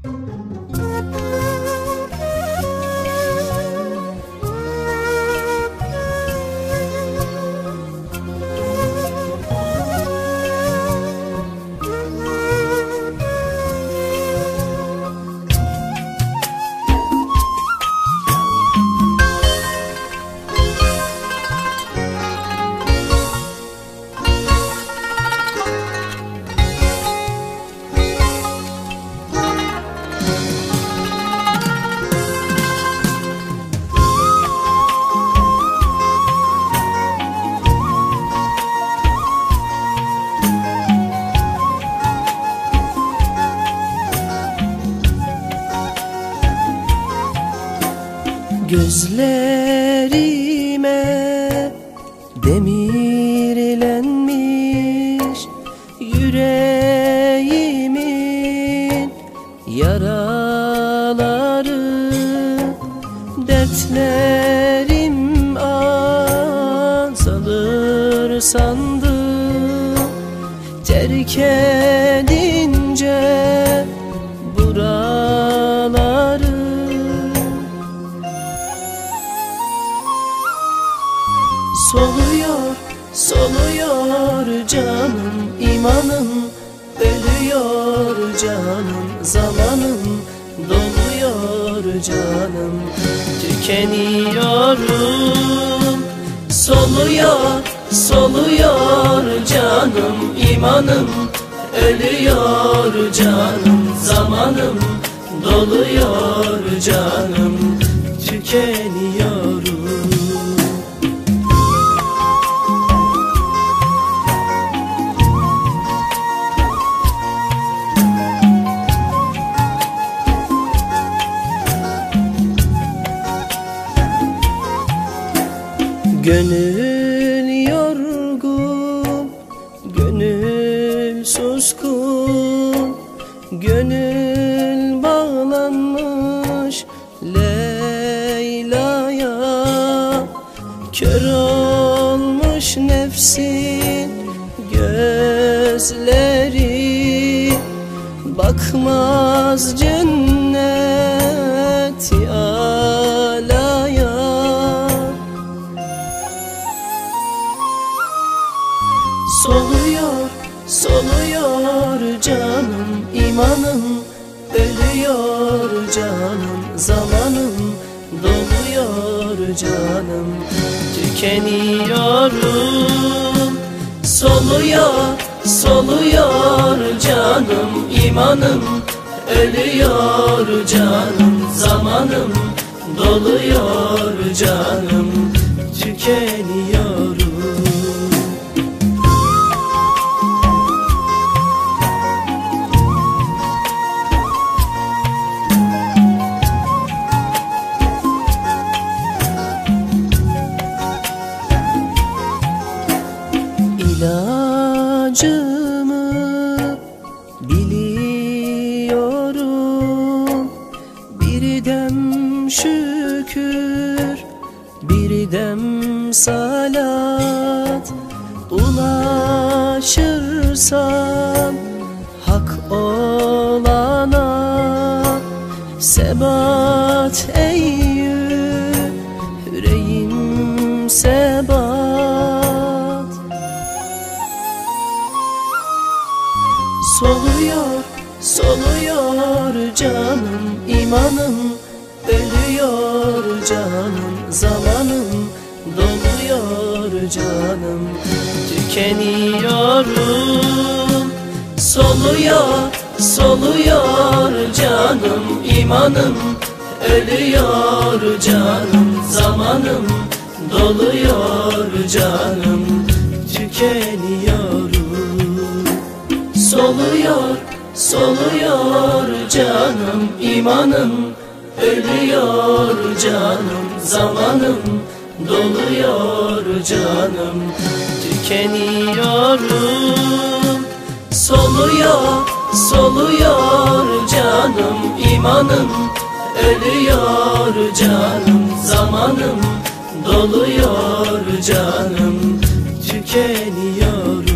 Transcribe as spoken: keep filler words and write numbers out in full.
Gözlerime demirlenmiş yüreğimin yaraları, dertlerim azalır sandım, terk edince buraları. Soluyor, soluyor canım, imanım ölüyor canım, zamanım doluyor canım, tükeniyorum. Soluyor, soluyor canım, imanım ölüyor canım, zamanım doluyor canım, tükeniyorum. Gönül yorgun, gönül suskun, gönül bağlanmış Leyla'ya, kör olmuş nefsin gözleri, bakmaz cenneti alaya. Soluyor, soluyor canım, imanım ölüyor canım, zamanım doluyor canım, tükeniyorum. Soluyor, soluyor canım, imanım ölüyor canım, zamanım doluyor canım, tükeniyorum. İlacımı biliyorum, bir dem şükür, bir dem salat, ulaşırsam hak olana, sebat ey yüreğim sebat. Soluyor, soluyor canım, imanım ölüyor canım, zamanım doluyor canım, tükeniyorum. Soluyor, soluyor canım, imanım ölüyor canım, zamanım doluyor canım, tükeniyorum. Soluyor, soluyor canım, imanım ölüyor canım, zamanım doluyor canım, tükeniyorum. Soluyor, soluyor canım, imanım ölüyor canım, zamanım doluyor canım, tükeniyorum.